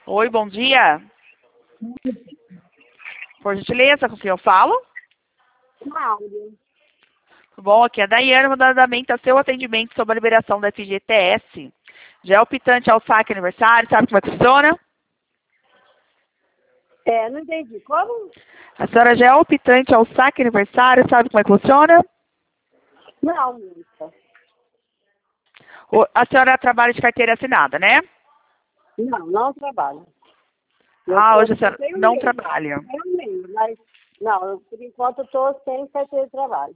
Oi, bom dia. Por gentileza, com quem eu falo? Cláudia. Tudo bom? Aqui é a Daiane, mandando andamento a seu atendimento sobre a liberação da FGTS. Já é optante ao saque aniversário, sabe como é que funciona? Não entendi. Como? A senhora já é optante ao saque aniversário, sabe como é que funciona? Não, moça. A senhora trabalha de carteira assinada, né? Não trabalho. Hoje a senhora não trabalha. Eu lembro, mas por enquanto eu estou sem carteira de trabalho.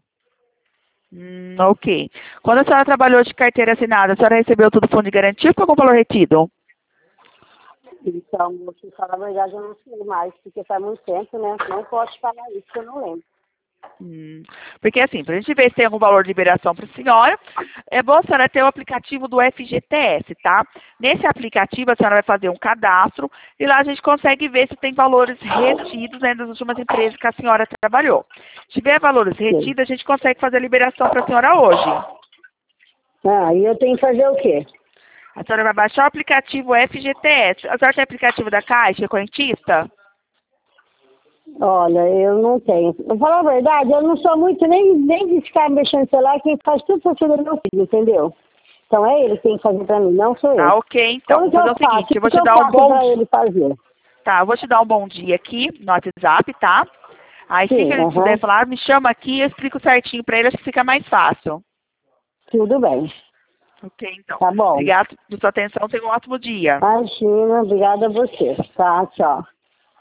Ok. Quando a senhora trabalhou de carteira assinada, a senhora recebeu todo o fundo de garantia ou algum valor retido? Então, moça, pra falar a verdade, eu não sei mais, porque faz muito tempo, né? Não posso falar isso, que eu não lembro. Porque assim, para a gente ver se tem algum valor de liberação para a senhora, é bom a senhora ter o aplicativo do FGTS, tá? Nesse aplicativo a senhora vai fazer um cadastro e lá a gente consegue ver se tem valores retidos, né, das últimas empresas que a senhora trabalhou. Se tiver valores retidos, a gente consegue fazer a liberação para a senhora hoje. E eu tenho que fazer o quê? A senhora vai baixar o aplicativo FGTS. A senhora tem aplicativo da Caixa, correntista? Olha, eu não tenho. Pra falar a verdade, eu não sou muito nem de ficar mexendo no celular, quem faz tudo por cima do meu filho, entendeu? Então é ele que tem que fazer pra mim, não sou eu. Ok, então. Como Vou fazer o seguinte, eu vou te dar um bom dia. Ele fazer? Tá, eu vou te dar um bom dia aqui no WhatsApp, tá? Aí, se ele puder falar, me chama aqui e eu explico certinho pra ele, acho que fica mais fácil. Tudo bem. Ok, então. Tá bom. Obrigada pela sua atenção, tenha um ótimo dia. Imagina, obrigada a você. Tá, tchau.